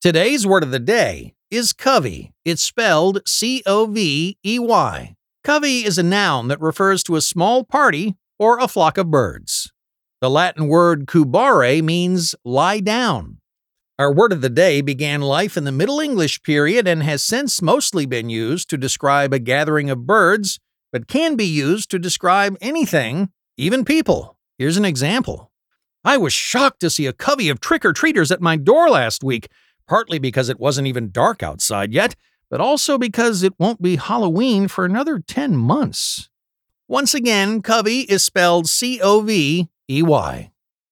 Today's word of the day is covey. It's spelled C-O-V-E-Y. Covey is a noun that refers to a small party or a flock of birds. The Latin word cubare means lie down. Our word of the day began life in the Middle English period and has since mostly been used to describe a gathering of birds, but can be used to describe anything, even people. Here's an example. I was shocked to see a covey of trick-or-treaters at my door last week, partly because it wasn't even dark outside yet, but also because it won't be Halloween for another 10 months. Once again, covey is spelled C-O-V-E-Y.